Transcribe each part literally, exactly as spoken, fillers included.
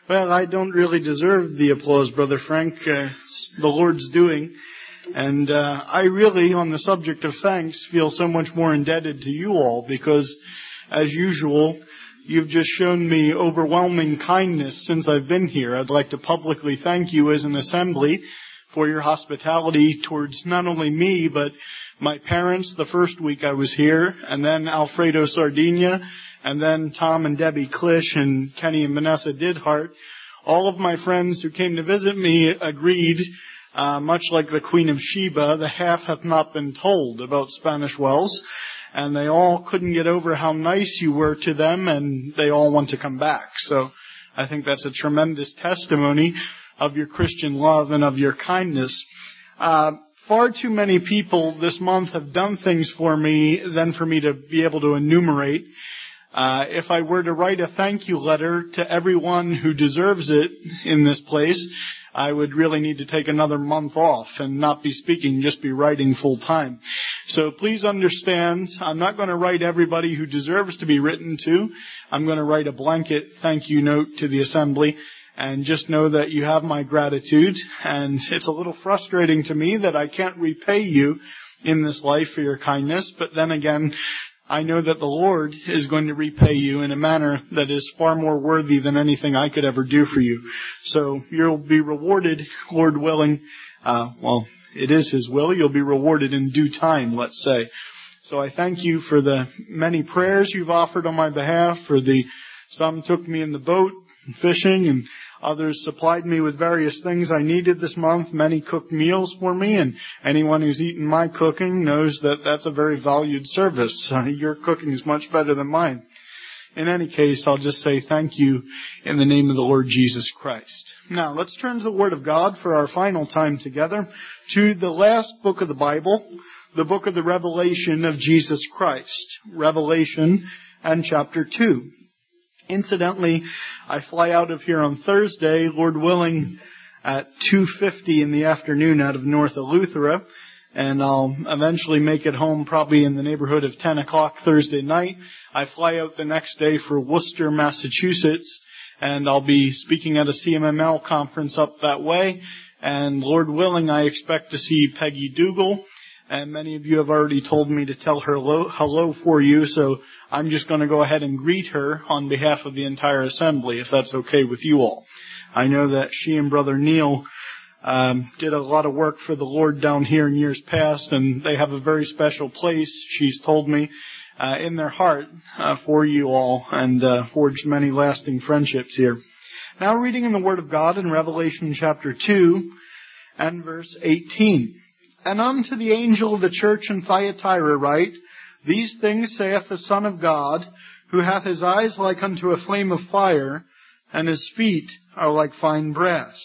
Well, I don't really deserve the applause, Brother Frank. Uh, it's the Lord's doing. And uh, I really, on the subject of thanks, feel so much more indebted to you all because, as usual, you've just shown me overwhelming kindness since I've been here. I'd like to publicly thank you as an assembly for your hospitality towards not only me, but my parents the first week I was here, and then Alfredo Sardinia, and then Tom and Debbie Klish and Kenny and Vanessa Didhart. All of my friends who came to visit me agreed, uh, much like the Queen of Sheba, the half hath not been told about Spanish Wells, and they all couldn't get over how nice you were to them, and they all want to come back. So I think that's a tremendous testimony of your Christian love and of your kindness. Uh, far too many people this month have done things for me than for me to be able to enumerate. Uh, if I were to write a thank you letter to everyone who deserves it in this place, I would really need to take another month off and not be speaking, just be writing full time. So please understand, I'm not going to write everybody who deserves to be written to. I'm going to write a blanket thank you note to the assembly. And just know that you have my gratitude. And it's a little frustrating to me that I can't repay you in this life for your kindness. But then again, I know that the Lord is going to repay you in a manner that is far more worthy than anything I could ever do for you. So you'll be rewarded, Lord willing. Uh, well, it is His will. You'll be rewarded in due time, let's say. So I thank you for the many prayers you've offered on my behalf, for the some took me in the boat fishing, and others supplied me with various things I needed this month. Many cooked meals for me, and anyone who's eaten my cooking knows that that's a very valued service. Uh, your cooking is much better than mine. In any case, I'll just say thank you in the name of the Lord Jesus Christ. Now, let's turn to the Word of God for our final time together, to the last book of the Bible, the book of the Revelation of Jesus Christ, Revelation and chapter two. Incidentally, I fly out of here on Thursday, Lord willing, at two fifty in the afternoon out of North Eleuthera, and I'll eventually make it home probably in the neighborhood of ten o'clock Thursday night. I fly out the next day for Worcester, Massachusetts, and I'll be speaking at a C M M L conference up that way, and Lord willing, I expect to see Peggy Dougal, and many of you have already told me to tell her hello, hello for you, so I'm just going to go ahead and greet her on behalf of the entire assembly, if that's okay with you all. I know that she and Brother Neil um, did a lot of work for the Lord down here in years past, and they have a very special place, she's told me, uh, in their heart uh, for you all, and uh, forged many lasting friendships here. Now reading in the Word of God in Revelation chapter two and verse eighteen. And unto the angel of the church in Thyatira write, These things saith the Son of God, who hath his eyes like unto a flame of fire, and his feet are like fine brass.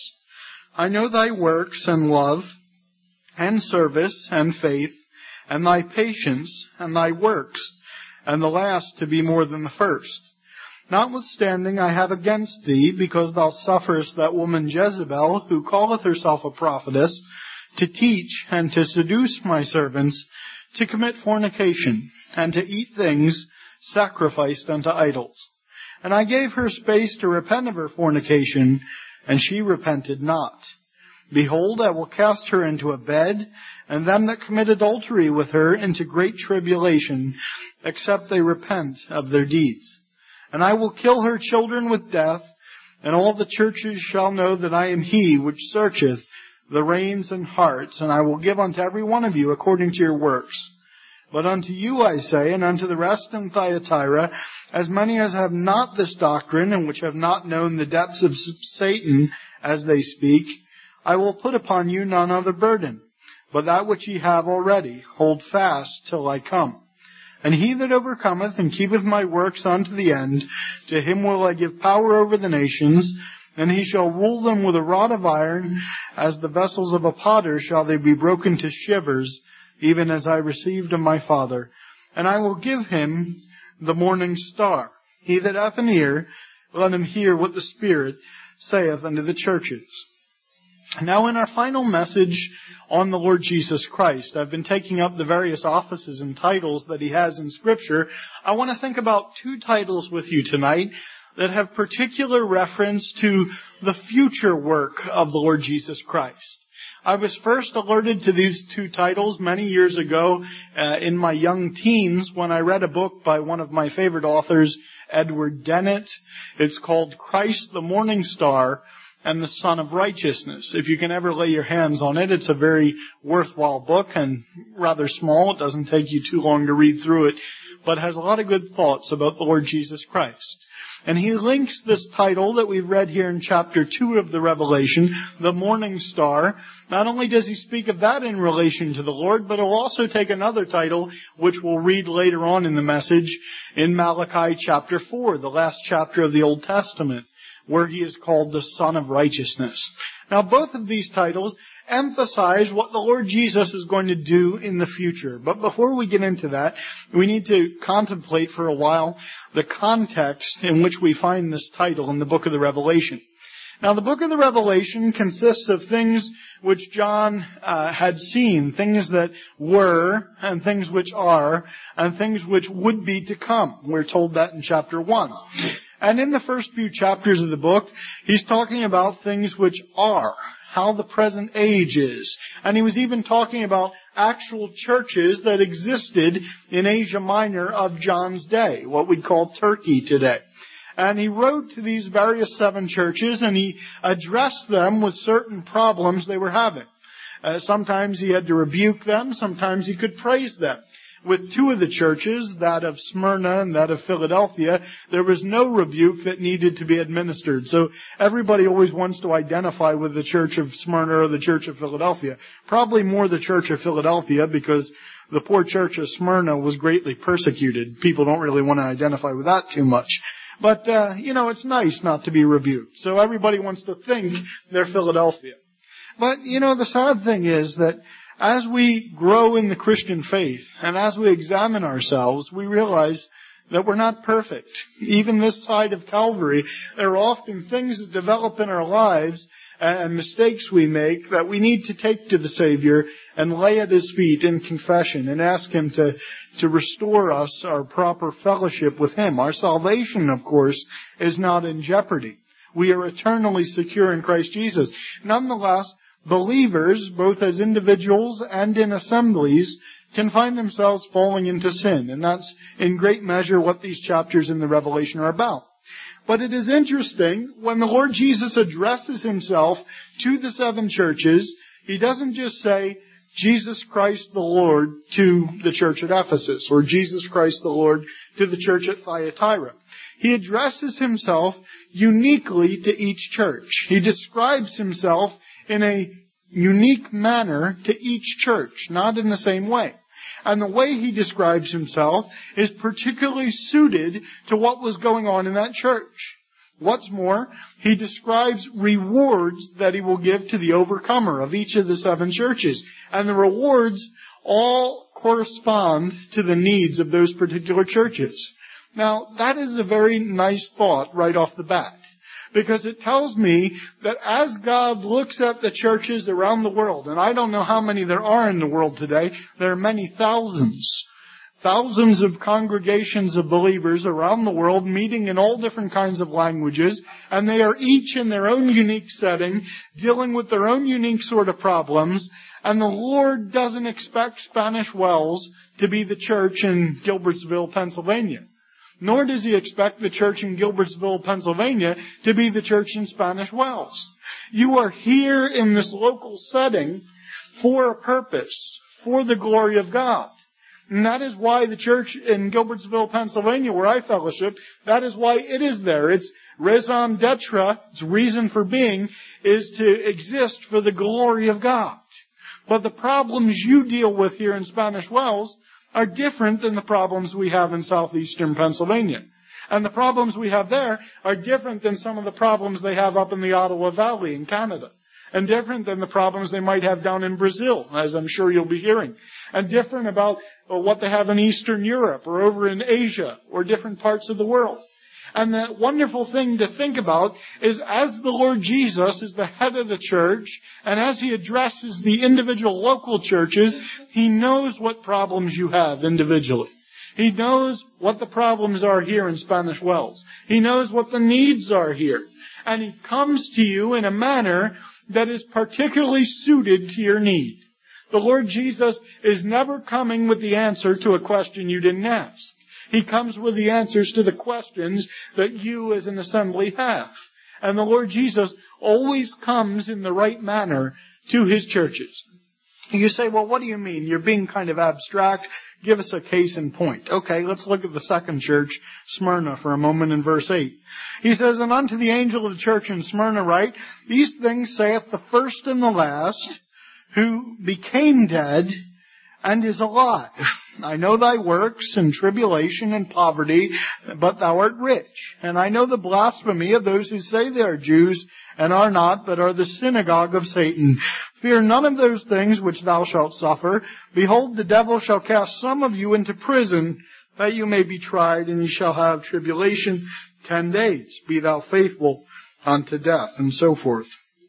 I know thy works and love, and service, and faith, and thy patience, and thy works, and the last to be more than the first. Notwithstanding I have against thee, because thou sufferest that woman Jezebel, who calleth herself a prophetess, to teach and to seduce my servants to commit fornication, and to eat things sacrificed unto idols. And I gave her space to repent of her fornication, and she repented not. Behold, I will cast her into a bed, and them that commit adultery with her into great tribulation, except they repent of their deeds. And I will kill her children with death, and all the churches shall know that I am He which searcheth the reins and hearts, and I will give unto every one of you according to your works. But unto you I say, and unto the rest in Thyatira, as many as have not this doctrine, and which have not known the depths of Satan as they speak, I will put upon you none other burden, but that which ye have already. Hold fast till I come. And he that overcometh and keepeth my works unto the end, to him will I give power over the nations, and he shall rule them with a rod of iron, as the vessels of a potter shall they be broken to shivers, even as I received of my Father. And I will give him the morning star. He that hath an ear, let him hear what the Spirit saith unto the churches. Now in our final message on the Lord Jesus Christ, I've been taking up the various offices and titles that He has in Scripture. I want to think about two titles with you tonight that have particular reference to the future work of the Lord Jesus Christ. I was first alerted to these two titles many years ago uh, in my young teens when I read a book by one of my favorite authors, Edward Dennett. It's called Christ the Morning Star and the Son of Righteousness. If you can ever lay your hands on it, it's a very worthwhile book and rather small. It doesn't take you too long to read through it, but has a lot of good thoughts about the Lord Jesus Christ. And he links this title that we've read here in chapter two of the Revelation, the Morning Star. Not only does he speak of that in relation to the Lord, but he'll also take another title, which we'll read later on in the message, in Malachi chapter four, the last chapter of the Old Testament, where he is called the Son of Righteousness. Now, both of these titles emphasize what the Lord Jesus is going to do in the future. But before we get into that, we need to contemplate for a while the context in which we find this title in the book of the Revelation. Now, the book of the Revelation consists of things which John uh, had seen, things that were, and things which are, and things which would be to come. We're told that in chapter one. And in the first few chapters of the book, he's talking about things which are, how the present age is. And he was even talking about actual churches that existed in Asia Minor of John's day, what we'd call Turkey today. And he wrote to these various seven churches, and he addressed them with certain problems they were having. Uh, sometimes he had to rebuke them, sometimes he could praise them. With two of the churches, that of Smyrna and that of Philadelphia, there was no rebuke that needed to be administered. So everybody always wants to identify with the church of Smyrna or the church of Philadelphia. Probably more the church of Philadelphia, because the poor church of Smyrna was greatly persecuted. People don't really want to identify with that too much. But, uh, you know, it's nice not to be rebuked. So everybody wants to think they're Philadelphia. But, you know, the sad thing is that as we grow in the Christian faith and as we examine ourselves, we realize that we're not perfect. Even this side of Calvary, there are often things that develop in our lives and mistakes we make that we need to take to the Savior and lay at His feet in confession and ask Him to, to restore us our proper fellowship with Him. Our salvation, of course, is not in jeopardy. We are eternally secure in Christ Jesus. Nonetheless, believers, both as individuals and in assemblies, can find themselves falling into sin. And that's in great measure what these chapters in the Revelation are about. But it is interesting, when the Lord Jesus addresses Himself to the seven churches, He doesn't just say, Jesus Christ the Lord to the church at Ephesus, or Jesus Christ the Lord to the church at Thyatira. He addresses Himself uniquely to each church. He describes Himself in a unique manner to each church, not in the same way. And the way He describes Himself is particularly suited to what was going on in that church. What's more, He describes rewards that He will give to the overcomer of each of the seven churches. And the rewards all correspond to the needs of those particular churches. Now, that is a very nice thought right off the bat, because it tells me that as God looks at the churches around the world, and I don't know how many there are in the world today, there are many thousands, thousands of congregations of believers around the world meeting in all different kinds of languages, and they are each in their own unique setting, dealing with their own unique sort of problems, and the Lord doesn't expect Spanish Wells to be the church in Gilbertsville, Pennsylvania. Nor does He expect the church in Gilbertsville, Pennsylvania to be the church in Spanish Wells. You are here in this local setting for a purpose, for the glory of God. And that is why the church in Gilbertsville, Pennsylvania, where I fellowship, that is why it is there. Its raison d'etre, its reason for being, is to exist for the glory of God. But the problems you deal with here in Spanish Wells are different than the problems we have in southeastern Pennsylvania. And the problems we have there are different than some of the problems they have up in the Ottawa Valley in Canada. And different than the problems they might have down in Brazil, as I'm sure you'll be hearing. And different about what they have in Eastern Europe or over in Asia or different parts of the world. And the wonderful thing to think about is as the Lord Jesus is the head of the church, and as He addresses the individual local churches, He knows what problems you have individually. He knows what the problems are here in Spanish Wells. He knows what the needs are here. And He comes to you in a manner that is particularly suited to your need. The Lord Jesus is never coming with the answer to a question you didn't ask. He comes with the answers to the questions that you as an assembly have. And the Lord Jesus always comes in the right manner to His churches. You say, well, what do you mean? You're being kind of abstract. Give us a case in point. Okay, let's look at the second church, Smyrna, for a moment in verse eight. He says, and unto the angel of the church in Smyrna write, these things saith the first and the last, who became dead and is alive. I know thy works and tribulation and poverty, but thou art rich. And I know the blasphemy of those who say they are Jews and are not, but are the synagogue of Satan. Fear none of those things which thou shalt suffer. Behold, the devil shall cast some of you into prison, that you may be tried, and ye shall have tribulation ten days. Be thou faithful unto death, and so forth.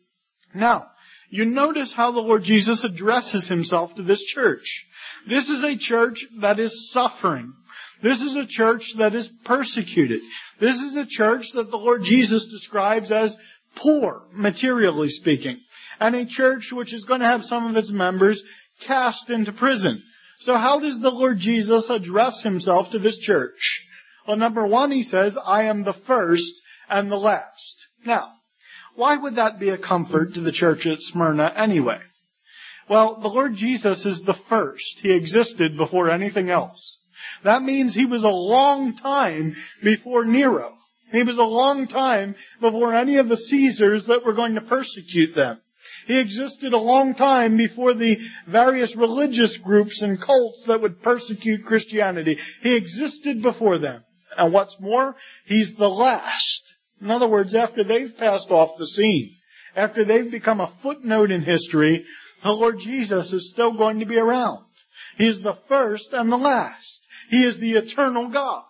Now, you notice how the Lord Jesus addresses Himself to this church. This is a church that is suffering. This is a church that is persecuted. This is a church that the Lord Jesus describes as poor, materially speaking. And a church which is going to have some of its members cast into prison. So how does the Lord Jesus address Himself to this church? Well, number one, He says, I am the first and the last. Now, why would that be a comfort to the church at Smyrna anyway? Well, the Lord Jesus is the first. He existed before anything else. That means He was a long time before Nero. He was a long time before any of the Caesars that were going to persecute them. He existed a long time before the various religious groups and cults that would persecute Christianity. He existed before them. And what's more, He's the last. In other words, after they've passed off the scene, after they've become a footnote in history, the Lord Jesus is still going to be around. He is the first and the last. He is the eternal God.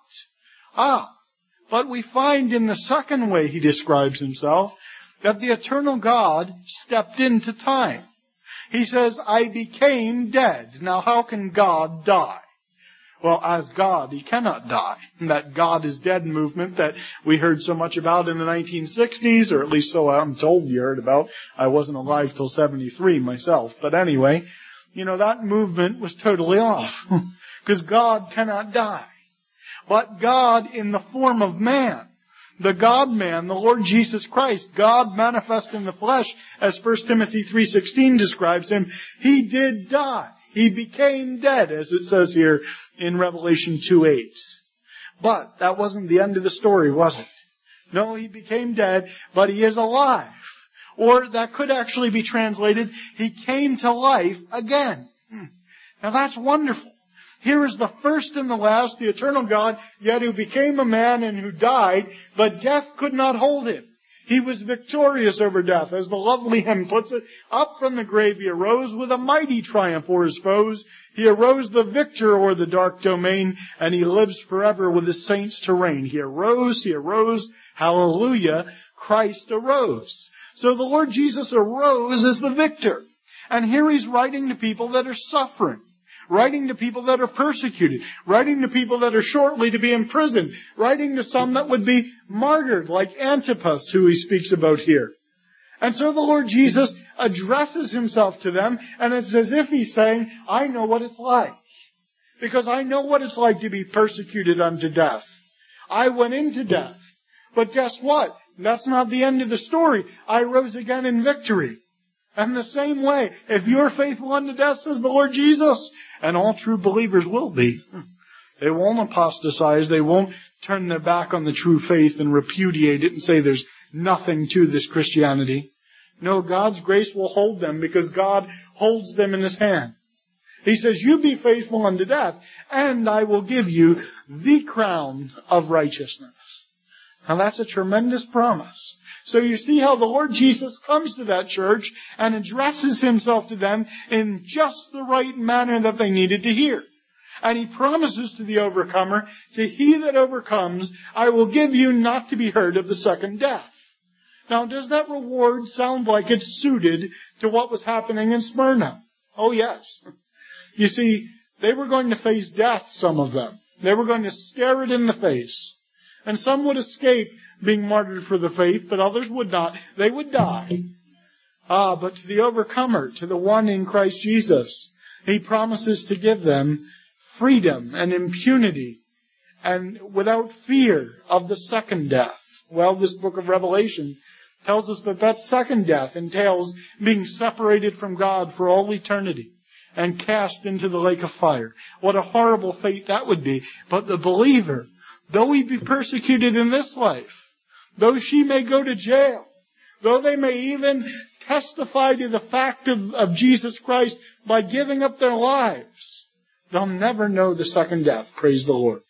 Ah, but we find in the second way He describes Himself that the eternal God stepped into time. He says, I became dead. Now how can God die? Well, as God, He cannot die. And that God is dead movement that we heard so much about in the nineteen sixties, or at least so I'm told you heard about. I wasn't alive till seventy-three myself. But anyway, you know, that movement was totally off. Because God cannot die. But God in the form of man, the God-man, the Lord Jesus Christ, God manifest in the flesh, as First Timothy three sixteen describes Him, He did die. He became dead, as it says here in Revelation two eight. But that wasn't the end of the story, was it? No, He became dead, but He is alive. Or that could actually be translated, He came to life again. Now that's wonderful. Here is the first and the last, the eternal God, yet who became a man and who died, but death could not hold Him. He was victorious over death. As the lovely hymn puts it, up from the grave He arose with a mighty triumph o'er His foes. He arose the victor o'er the dark domain, and He lives forever with His saints to reign. He arose, He arose, hallelujah, Christ arose. So the Lord Jesus arose as the victor. And here He's writing to people that are suffering. Writing to people that are persecuted, writing to people that are shortly to be imprisoned, writing to some that would be martyred, like Antipas, who He speaks about here. And so the Lord Jesus addresses Himself to them, and it's as if He's saying, I know what it's like. Because I know what it's like to be persecuted unto death. I went into death. But guess what? That's not the end of the story. I rose again in victory. And the same way, if you're faithful unto death, says the Lord Jesus, and all true believers will be, they won't apostatize, they won't turn their back on the true faith and repudiate it and say there's nothing to this Christianity. No, God's grace will hold them because God holds them in His hand. He says, you be faithful unto death, and I will give you the crown of righteousness. Now that's a tremendous promise. So you see how the Lord Jesus comes to that church and addresses Himself to them in just the right manner that they needed to hear. And He promises to the overcomer, to he that overcomes, I will give you not to be hurt of the second death. Now, does that reward sound like it's suited to what was happening in Smyrna? Oh, yes. You see, they were going to face death, some of them. They were going to stare it in the face. And some would escape being martyred for the faith, but others would not. They would die. Ah, but to the overcomer, to the one in Christ Jesus, He promises to give them freedom and impunity and without fear of the second death. Well, this book of Revelation tells us that that second death entails being separated from God for all eternity and cast into the lake of fire. What a horrible fate that would be. But the believer, though he be persecuted in this life, though she may go to jail, though they may even testify to the fact of, of Jesus Christ by giving up their lives, they'll never know the second death. Praise the Lord.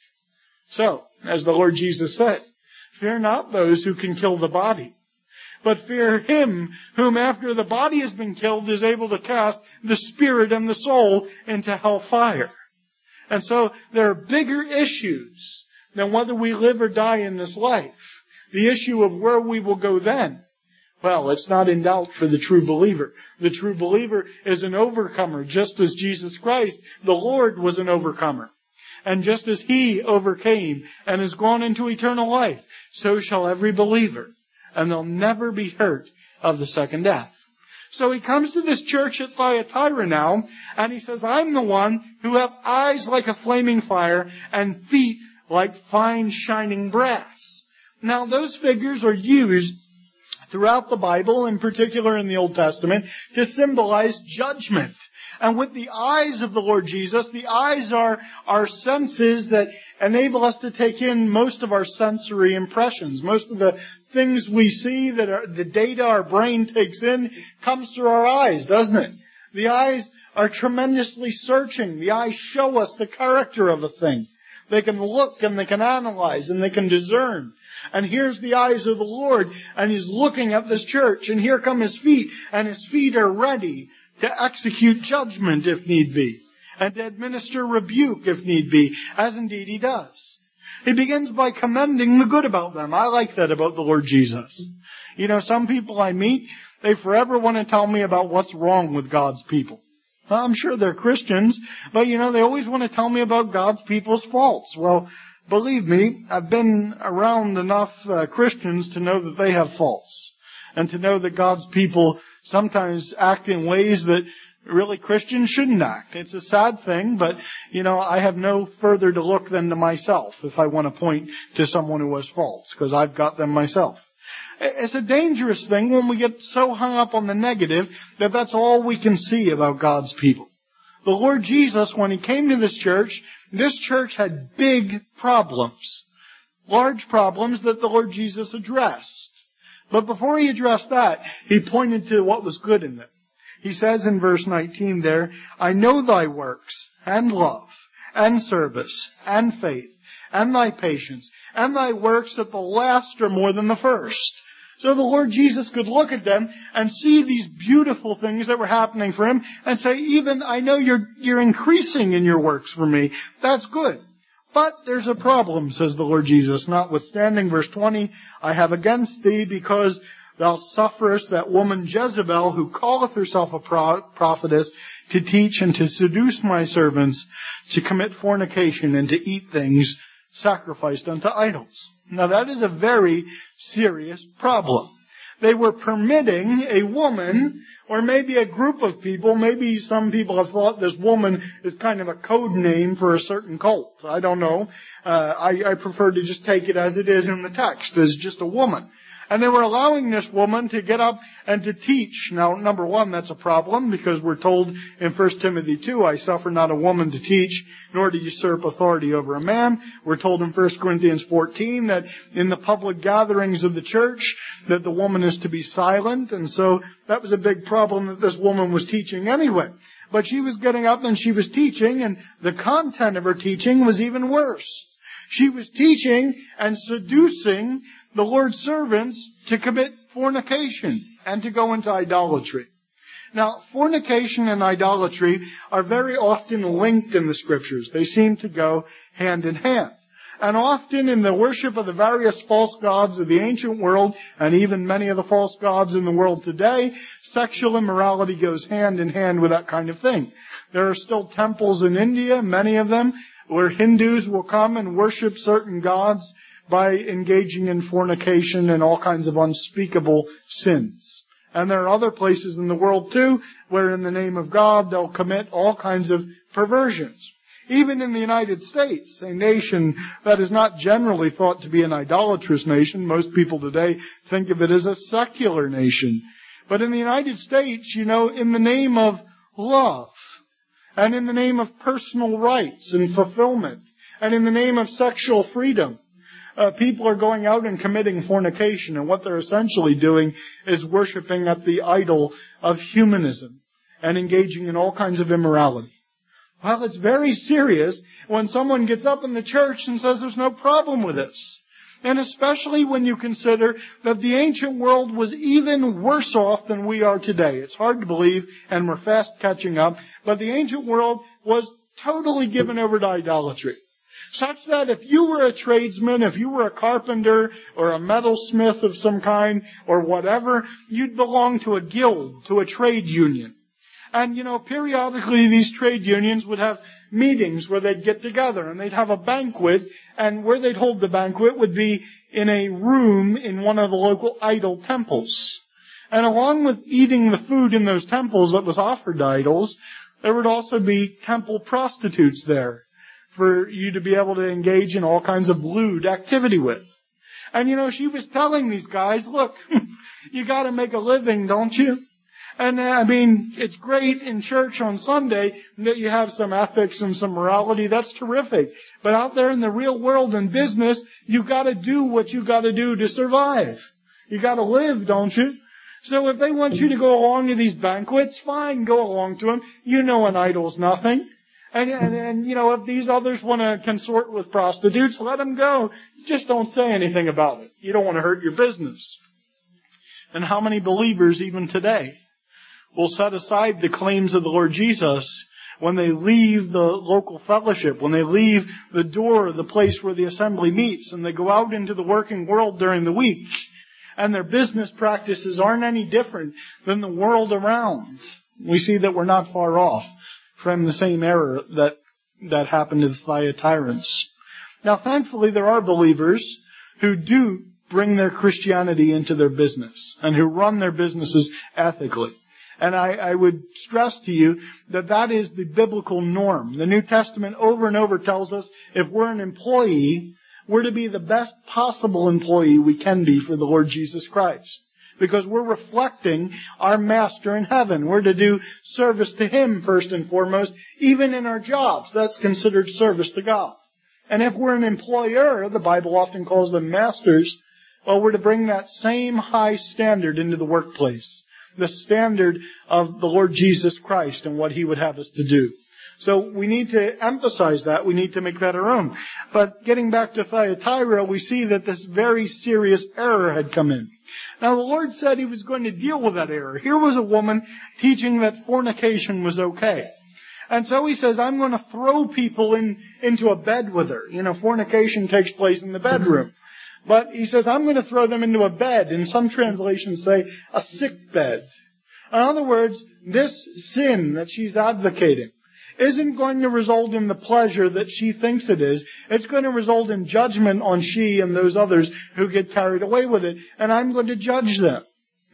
So, as the Lord Jesus said, fear not those who can kill the body, but fear Him whom after the body has been killed is able to cast the spirit and the soul into hellfire. And so there are bigger issues than whether we live or die in this life. The issue of where we will go then, well, it's not in doubt for the true believer. The true believer is an overcomer, just as Jesus Christ, the Lord, was an overcomer. And just as He overcame and has gone into eternal life, so shall every believer. And they'll never be hurt of the second death. So He comes to this church at Thyatira now, and He says, I'm the one who have eyes like a flaming fire and feet like fine shining brass. Now those figures are used throughout the Bible, in particular in the Old Testament, to symbolize judgment. And with the eyes of the Lord Jesus, the eyes are our senses that enable us to take in most of our sensory impressions. Most of the things we see, that are, the data our brain takes in, comes through our eyes, doesn't it? The eyes are tremendously searching. The eyes show us the character of a thing. They can look and they can analyze and they can discern. And here's the eyes of the Lord, and He's looking at this church, and here come His feet, and His feet are ready to execute judgment if need be, and to administer rebuke if need be, as indeed He does. He begins by commending the good about them. I like that about the Lord Jesus. You know, some people I meet, they forever want to tell me about what's wrong with God's people. Well, I'm sure they're Christians, but you know, they always want to tell me about God's people's faults. Well, believe me, I've been around enough uh, Christians to know that they have faults, and to know that God's people sometimes act in ways that really Christians shouldn't act. It's a sad thing, but, you know, I have no further to look than to myself if I want to point to someone who has faults, because I've got them myself. It's a dangerous thing when we get so hung up on the negative that that's all we can see about God's people. The Lord Jesus, when He came to this church, this church had big problems. Large problems that the Lord Jesus addressed. But before He addressed that, He pointed to what was good in them. He says in verse nineteen there, I know thy works, and love, and service, and faith, and thy patience, and thy works that the last are more than the first. So the Lord Jesus could look at them and see these beautiful things that were happening for Him and say, even I know you're, you're increasing in your works for me. That's good. But there's a problem, says the Lord Jesus, notwithstanding. Verse twenty, I have against thee because thou sufferest that woman Jezebel, who calleth herself a prophetess, to teach and to seduce my servants to commit fornication and to eat things sacrificed unto idols. Now that is a very serious problem. They were permitting a woman, or maybe a group of people, maybe some people have thought this woman is kind of a code name for a certain cult. I don't know. Uh, I, I prefer to just take it as it is in the text, as just a woman. And they were allowing this woman to get up and to teach. Now, number one, that's a problem, because we're told in First Timothy two, I suffer not a woman to teach, nor to usurp authority over a man. We're told in First Corinthians fourteen that in the public gatherings of the church, that the woman is to be silent. And so that was a big problem that this woman was teaching anyway. But she was getting up and she was teaching, and the content of her teaching was even worse. She was teaching and seducing the Lord's servants to commit fornication and to go into idolatry. Now, fornication and idolatry are very often linked in the Scriptures. They seem to go hand in hand. And often in the worship of the various false gods of the ancient world, and even many of the false gods in the world today, sexual immorality goes hand in hand with that kind of thing. There are still temples in India, many of them, where Hindus will come and worship certain gods by engaging in fornication and all kinds of unspeakable sins. And there are other places in the world too where in the name of God they'll commit all kinds of perversions. Even in the United States, a nation that is not generally thought to be an idolatrous nation, most people today think of it as a secular nation. But in the United States, you know, in the name of love, and in the name of personal rights and fulfillment, and in the name of sexual freedom, uh, people are going out and committing fornication, and what they're essentially doing is worshiping at the idol of humanism and engaging in all kinds of immorality. Well, it's very serious when someone gets up in the church and says there's no problem with this. And especially when you consider that the ancient world was even worse off than we are today. It's hard to believe, and we're fast catching up, but the ancient world was totally given over to idolatry. Such that if you were a tradesman, if you were a carpenter or a metalsmith of some kind or whatever, you'd belong to a guild, to a trade union. And, you know, periodically these trade unions would have meetings where they'd get together and they'd have a banquet, and where they'd hold the banquet would be in a room in one of the local idol temples. And along with eating the food in those temples that was offered to idols, there would also be temple prostitutes there for you to be able to engage in all kinds of lewd activity with. And, you know, she was telling these guys, look, you got to make a living, don't you? And, uh, I mean, it's great in church on Sunday that you have some ethics and some morality. That's terrific. But out there in the real world in business, you got to do what you got to do to survive. You got to live, don't you? So if they want you to go along to these banquets, fine, go along to them. You know an idol's nothing. And, and, and you know, if these others want to consort with prostitutes, let them go. Just don't say anything about it. You don't want to hurt your business. And how many believers, even today, will set aside the claims of the Lord Jesus when they leave the local fellowship, when they leave the door, the place where the assembly meets, and they go out into the working world during the week, and their business practices aren't any different than the world around. We see that we're not far off from the same error that that happened to the Thyatirians. Now, thankfully, there are believers who do bring their Christianity into their business and who run their businesses ethically. And I, I would stress to you that that is the biblical norm. The New Testament over and over tells us if we're an employee, we're to be the best possible employee we can be for the Lord Jesus Christ. Because we're reflecting our Master in heaven. We're to do service to Him first and foremost, even in our jobs. That's considered service to God. And if we're an employer, the Bible often calls them masters, well, we're to bring that same high standard into the workplace. The standard of the Lord Jesus Christ and what He would have us to do. So we need to emphasize that. We need to make that our own. But getting back to Thyatira, we see that this very serious error had come in. Now the Lord said He was going to deal with that error. Here was a woman teaching that fornication was okay. And so He says, I'm going to throw people in into a bed with her. You know, fornication takes place in the bedroom. But He says, I'm going to throw them into a bed. And some translations say a sick bed. In other words, this sin that she's advocating isn't going to result in the pleasure that she thinks it is. It's going to result in judgment on she and those others who get carried away with it. And I'm going to judge them.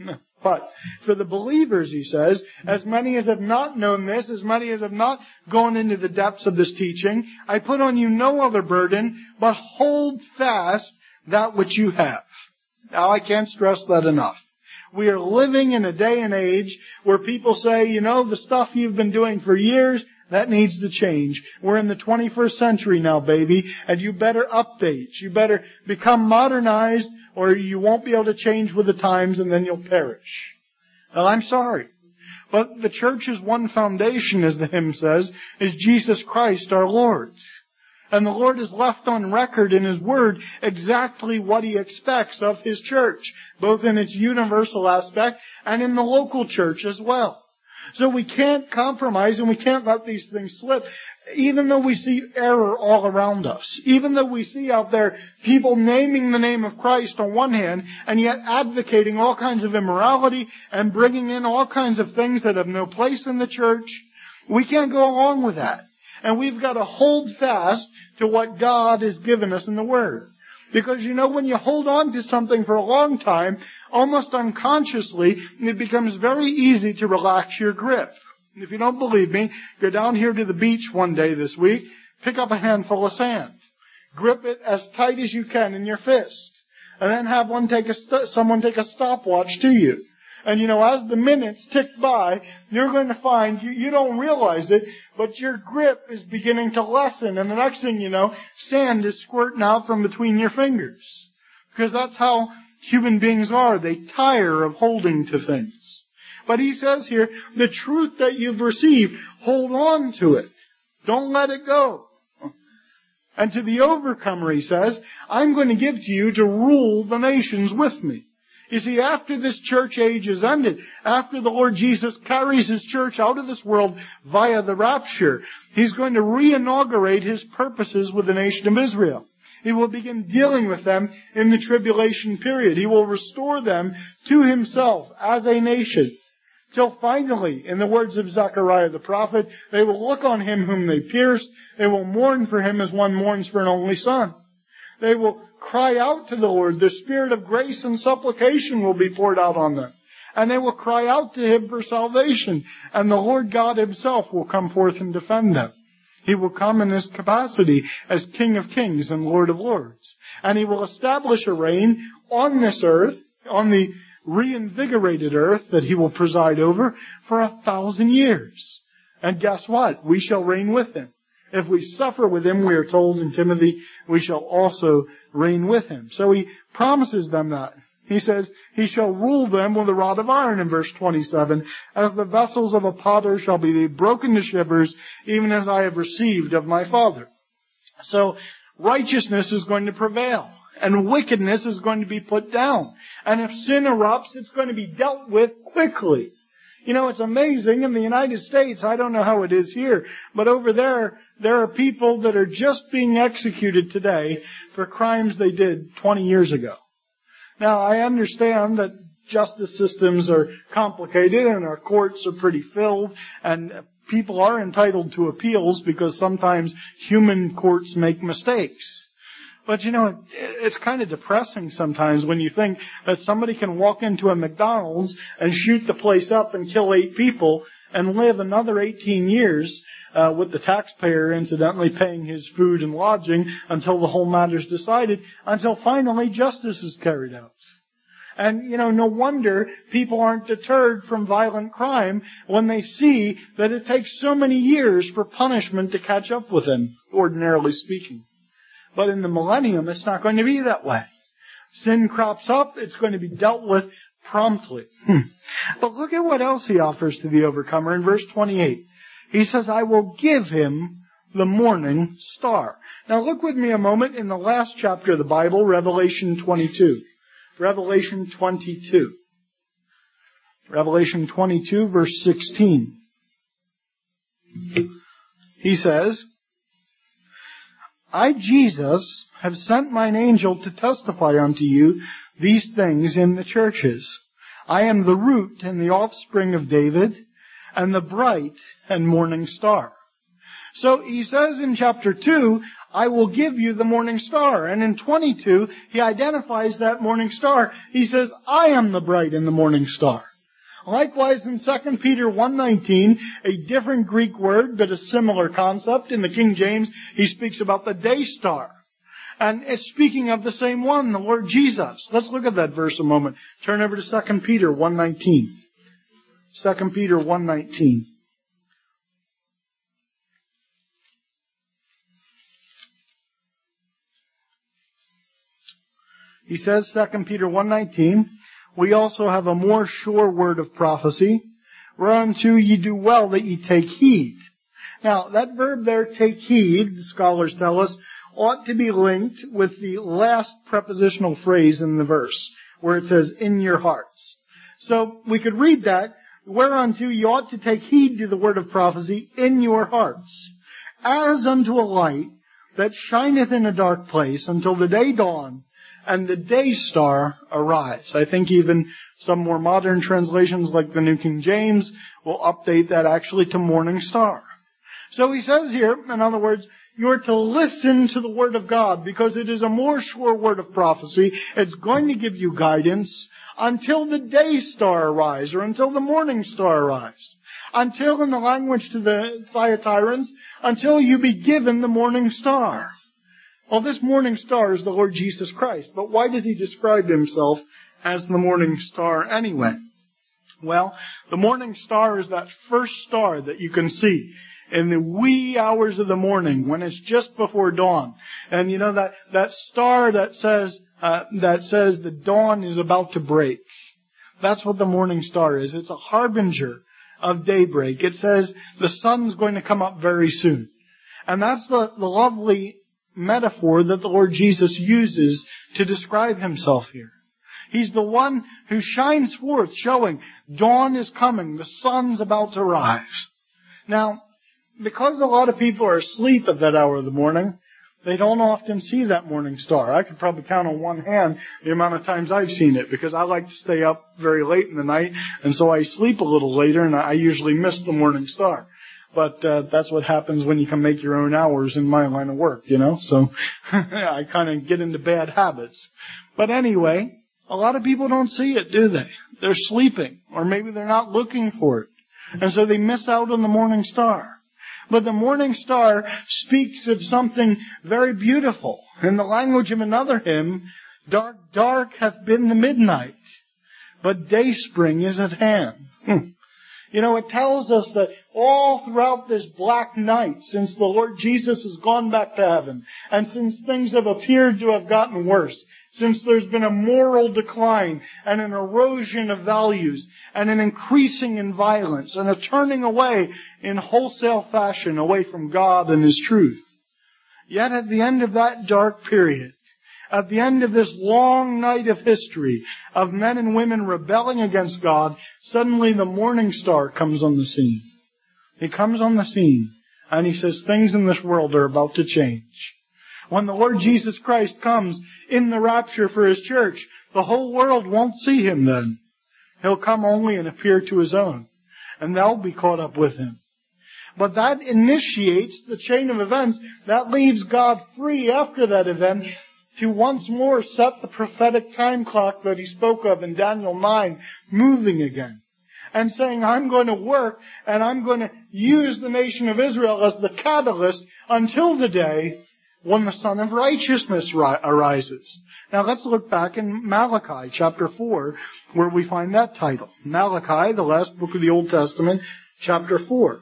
But for the believers, He says, as many as have not known this, as many as have not gone into the depths of this teaching, I put on you no other burden, but hold fast that which you have. Now, I can't stress that enough. We are living in a day and age where people say, you know, the stuff you've been doing for years, that needs to change. We're in the twenty-first century now, baby, and you better update. You better become modernized, or you won't be able to change with the times, and then you'll perish. Well, I'm sorry. But the church's one foundation, as the hymn says, is Jesus Christ our Lord. And the Lord has left on record in His Word exactly what He expects of His church, both in its universal aspect and in the local church as well. So we can't compromise and we can't let these things slip, even though we see error all around us. Even though we see out there people naming the name of Christ on one hand and yet advocating all kinds of immorality and bringing in all kinds of things that have no place in the church. We can't go along with that. And we've got to hold fast to what God has given us in the Word. Because, you know, when you hold on to something for a long time, almost unconsciously, it becomes very easy to relax your grip. If you don't believe me, go down here to the beach one day this week, pick up a handful of sand. Grip it as tight as you can in your fist. And then have one take a st- someone take a stopwatch to you. And, you know, as the minutes tick by, you're going to find, you, you don't realize it, but your grip is beginning to lessen. And the next thing you know, sand is squirting out from between your fingers. Because that's how human beings are. They tire of holding to things. But he says here, the truth that you've received, hold on to it. Don't let it go. And to the overcomer, he says, I'm going to give to you to rule the nations with me. You see, after this church age is ended, after the Lord Jesus carries His church out of this world via the rapture, He's going to re-inaugurate His purposes with the nation of Israel. He will begin dealing with them in the tribulation period. He will restore them to Himself as a nation. Till finally, in the words of Zechariah the prophet, they will look on Him whom they pierced. They will mourn for Him as one mourns for an only son. They will cry out to the Lord. The Spirit of grace and supplication will be poured out on them. And they will cry out to Him for salvation. And the Lord God Himself will come forth and defend them. He will come in His capacity as King of Kings and Lord of Lords. And He will establish a reign on this earth, on the reinvigorated earth that He will preside over for a thousand years. And guess what? We shall reign with Him. If we suffer with Him, we are told in Timothy, we shall also reign with Him. So He promises them that. He says, He shall rule them with a rod of iron in verse twenty-seven. As the vessels of a potter shall be broken to shivers, even as I have received of my Father. So righteousness is going to prevail. And wickedness is going to be put down. And if sin erupts, it's going to be dealt with quickly. You know, it's amazing. In the United States, I don't know how it is here, but over there, there are people that are just being executed today for crimes they did twenty years ago. Now, I understand that justice systems are complicated and our courts are pretty filled, and people are entitled to appeals because sometimes human courts make mistakes. But, you know, it's kind of depressing sometimes when you think that somebody can walk into a McDonald's and shoot the place up and kill eight people and live another eighteen years uh, with the taxpayer incidentally paying his food and lodging until the whole matter's decided, until finally justice is carried out. And, you know, no wonder people aren't deterred from violent crime when they see that it takes so many years for punishment to catch up with them, ordinarily speaking. But in the millennium, it's not going to be that way. Sin crops up, it's going to be dealt with promptly. Hmm. But look at what else He offers to the overcomer in verse twenty-eight. He says, I will give him the morning star. Now look with me a moment in the last chapter of the Bible, Revelation twenty-two. Revelation twenty-two. Revelation twenty-two, verse sixteen. He says, I, Jesus, have sent mine angel to testify unto you these things in the churches. I am the root and the offspring of David, and the bright and morning star. So he says in chapter two, I will give you the morning star. And in twenty-two, he identifies that morning star. He says, I am the bright and the morning star. Likewise, in Second Peter one nineteen, a different Greek word, but a similar concept. In the King James, he speaks about the day star. And it's speaking of the same one, the Lord Jesus. Let's look at that verse a moment. Turn over to Second Peter one nineteen. Second Peter one nineteen. He says, Second Peter one nineteen, we also have a more sure word of prophecy, whereunto ye do well that ye take heed. Now, that verb there, take heed, the scholars tell us, ought to be linked with the last prepositional phrase in the verse, where it says, in your hearts. So, we could read that, whereunto ye ought to take heed to the word of prophecy in your hearts, as unto a light that shineth in a dark place until the day dawn, and the day star arise. I think even some more modern translations like the New King James will update that actually to morning star. So he says here, in other words, you're to listen to the Word of God because it is a more sure word of prophecy. It's going to give you guidance until the day star arise, or until the morning star arise. Until, in the language to the Thyatirans, until you be given the morning star. Well, this morning star is the Lord Jesus Christ. But why does he describe himself as the morning star anyway? Well, the morning star is that first star that you can see in the wee hours of the morning when it's just before dawn. And you know that, that star that says, uh, that says the dawn is about to break. That's what the morning star is. It's a harbinger of daybreak. It says the sun's going to come up very soon. And that's the, the lovely metaphor that the Lord Jesus uses to describe himself here. He's the one who shines forth, showing dawn is coming, the sun's about to rise. Now, because a lot of people are asleep at that hour of the morning, they don't often see that morning star. I could probably count on one hand the amount of times I've seen it, because I like to stay up very late in the night, and so I sleep a little later, and I usually miss the morning star. But uh, that's what happens when you can make your own hours in my line of work, you know. So I kind of get into bad habits. But anyway, a lot of people don't see it, do they? They're sleeping, or maybe they're not looking for it. And so they miss out on the morning star. But the morning star speaks of something very beautiful. In the language of another hymn, dark, dark hath been the midnight, but dayspring is at hand. Hmm. You know, it tells us that all throughout this black night, since the Lord Jesus has gone back to heaven, and since things have appeared to have gotten worse, since there's been a moral decline and an erosion of values and an increasing in violence and a turning away in wholesale fashion away from God and His truth. Yet at the end of that dark period, at the end of this long night of history of men and women rebelling against God, suddenly the morning star comes on the scene. He comes on the scene and he says things in this world are about to change. When the Lord Jesus Christ comes in the rapture for His church, the whole world won't see Him then. He'll come only and appear to His own, and they'll be caught up with Him. But that initiates the chain of events. That leaves God free after that event to once more set the prophetic time clock that He spoke of in Daniel nine moving again. And saying, I'm going to work and I'm going to use the nation of Israel as the catalyst until the day when the Son of Righteousness ri- arises. Now let's look back in Malachi chapter four, where we find that title. Malachi, the last book of the Old Testament, chapter four.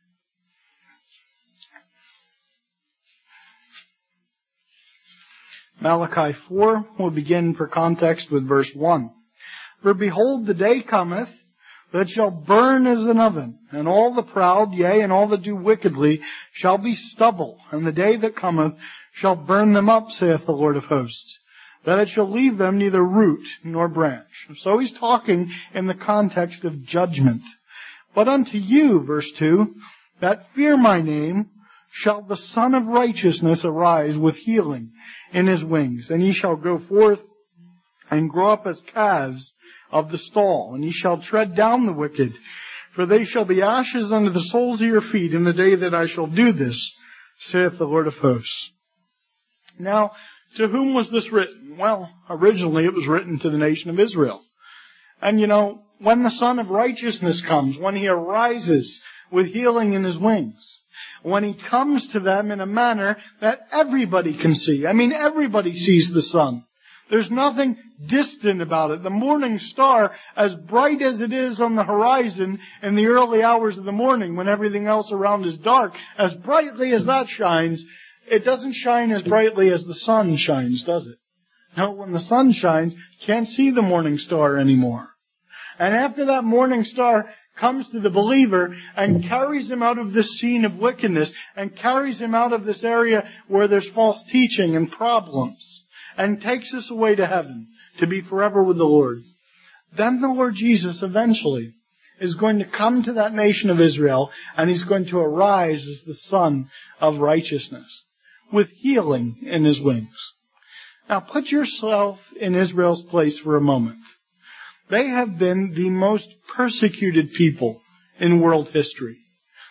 Malachi four, we'll begin for context with verse one. For behold, the day cometh that shall burn as an oven, and all the proud, yea, and all that do wickedly, shall be stubble, and the day that cometh shall burn them up, saith the Lord of hosts, that it shall leave them neither root nor branch. So he's talking in the context of judgment. But unto you, verse two, that fear my name, shall the Son of Righteousness arise with healing in His wings, and ye shall go forth and grow up as calves of the stall, and ye shall tread down the wicked, for they shall be ashes under the soles of your feet in the day that I shall do this, saith the Lord of hosts. Now, to whom was this written? Well, originally it was written to the nation of Israel. And you know, when the Son of Righteousness comes, when He arises with healing in His wings, when He comes to them in a manner that everybody can see. I mean, everybody sees the sun. There's nothing distant about it. The morning star, as bright as it is on the horizon in the early hours of the morning when everything else around is dark, as brightly as that shines, it doesn't shine as brightly as the sun shines, does it? No, when the sun shines, you can't see the morning star anymore. And after that morning star comes to the believer and carries him out of this scene of wickedness and carries him out of this area where there's false teaching and problems, and takes us away to heaven to be forever with the Lord, then the Lord Jesus eventually is going to come to that nation of Israel, and He's going to arise as the Son of Righteousness with healing in His wings. Now put yourself in Israel's place for a moment. They have been the most persecuted people in world history.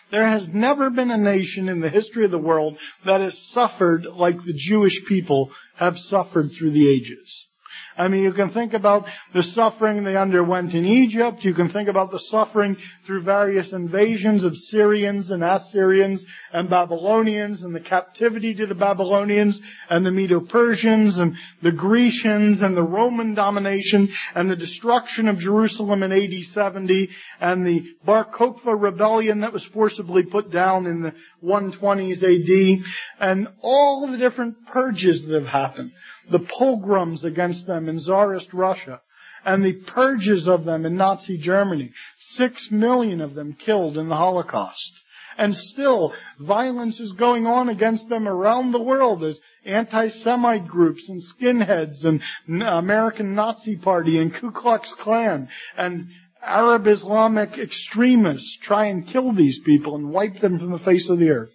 There has never been a nation in the history of the world that has suffered like the Jewish people have suffered through the ages. I mean, you can think about the suffering they underwent in Egypt. You can think about the suffering through various invasions of Syrians and Assyrians and Babylonians and the captivity to the Babylonians and the Medo-Persians and the Grecians and the Roman domination and the destruction of Jerusalem in A D seventy and the Bar Kokhba rebellion that was forcibly put down in the one twenties A D and all the different purges that have happened. The pogroms against them in Tsarist Russia, and the purges of them in Nazi Germany. Six million of them killed in the Holocaust. And still, violence is going on against them around the world as anti-Semite groups and skinheads and American Nazi Party and Ku Klux Klan and Arab Islamic extremists try and kill these people and wipe them from the face of the earth.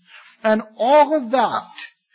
And all of that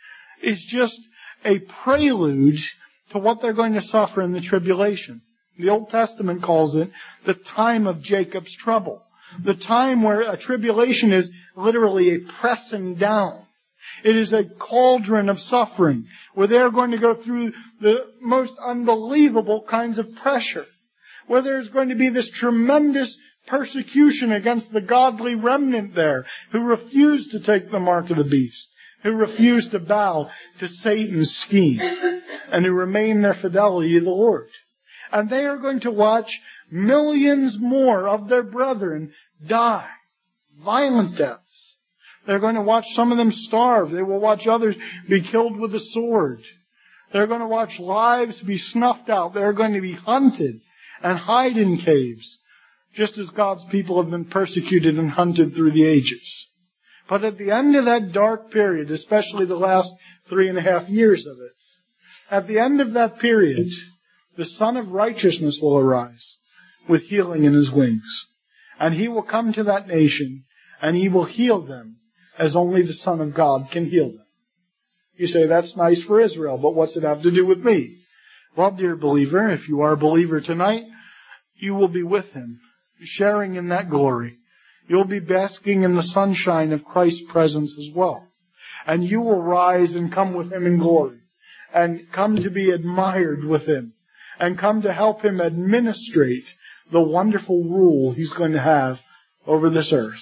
is just a prelude to what they're going to suffer in the tribulation. The Old Testament calls it the time of Jacob's trouble. The time where a tribulation is literally a pressing down. It is a cauldron of suffering where they're going to go through the most unbelievable kinds of pressure. Where there's going to be this tremendous persecution against the godly remnant there who refuse to take the mark of the beast, who refuse to bow to Satan's scheme, and who remain their fidelity to the Lord. And they are going to watch millions more of their brethren die, violent deaths. They're going to watch some of them starve. They will watch others be killed with a sword. They're going to watch lives be snuffed out. They're going to be hunted and hide in caves, just as God's people have been persecuted and hunted through the ages. But at the end of that dark period, especially the last three and a half years of it, at the end of that period, the Son of Righteousness will arise with healing in His wings. And He will come to that nation, and He will heal them as only the Son of God can heal them. You say, that's nice for Israel, but what's it have to do with me? Well, dear believer, if you are a believer tonight, you will be with Him, sharing in that glory. You'll be basking in the sunshine of Christ's presence as well. And you will rise and come with Him in glory. And come to be admired with Him. And come to help Him administrate the wonderful rule He's going to have over this earth.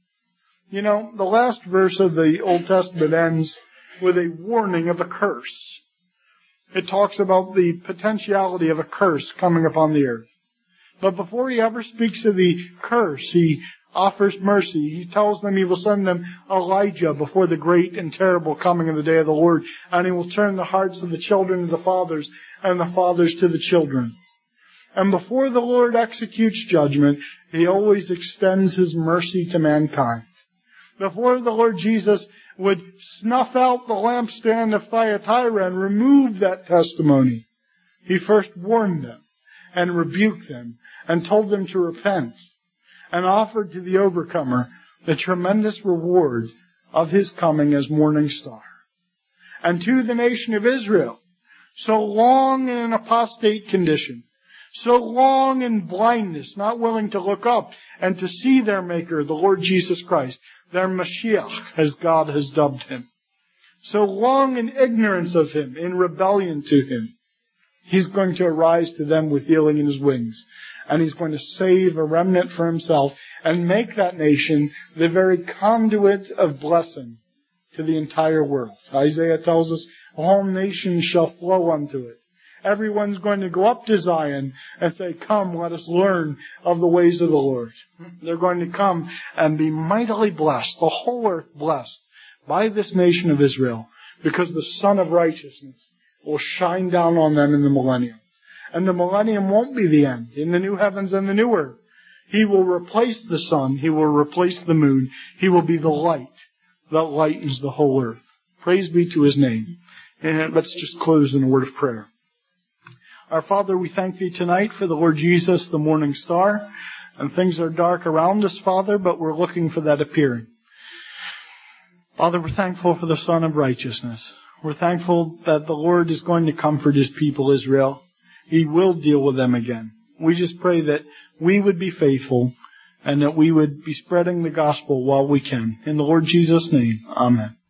You know, the last verse of the Old Testament ends with a warning of a curse. It talks about the potentiality of a curse coming upon the earth. But before He ever speaks of the curse, He offers mercy. He tells them He will send them Elijah before the great and terrible coming of the day of the Lord. And He will turn the hearts of the children to the fathers and the fathers to the children. And before the Lord executes judgment, He always extends His mercy to mankind. Before the Lord Jesus would snuff out the lampstand of Thyatira and remove that testimony, He first warned them and rebuked them and told them to repent, and offered to the overcomer the tremendous reward of His coming as morning star. And to the nation of Israel, so long in an apostate condition, so long in blindness, not willing to look up and to see their Maker, the Lord Jesus Christ, their Mashiach, as God has dubbed Him. So long in ignorance of Him, in rebellion to Him, He's going to arise to them with healing in His wings. And He's going to save a remnant for Himself and make that nation the very conduit of blessing to the entire world. Isaiah tells us, all nations shall flow unto it. Everyone's going to go up to Zion and say, come, let us learn of the ways of the Lord. They're going to come and be mightily blessed, the whole earth blessed, by this nation of Israel, because the Son of Righteousness will shine down on them in the millennium. And the millennium won't be the end. In the new heavens and the new earth, He will replace the sun. He will replace the moon. He will be the light that lightens the whole earth. Praise be to His name. And let's just close in a word of prayer. Our Father, we thank Thee tonight for the Lord Jesus, the morning star. And things are dark around us, Father, but we're looking for that appearing. Father, we're thankful for the Son of Righteousness. We're thankful that the Lord is going to comfort His people, Israel. He will deal with them again. We just pray that we would be faithful and that we would be spreading the gospel while we can. In the Lord Jesus' name, amen.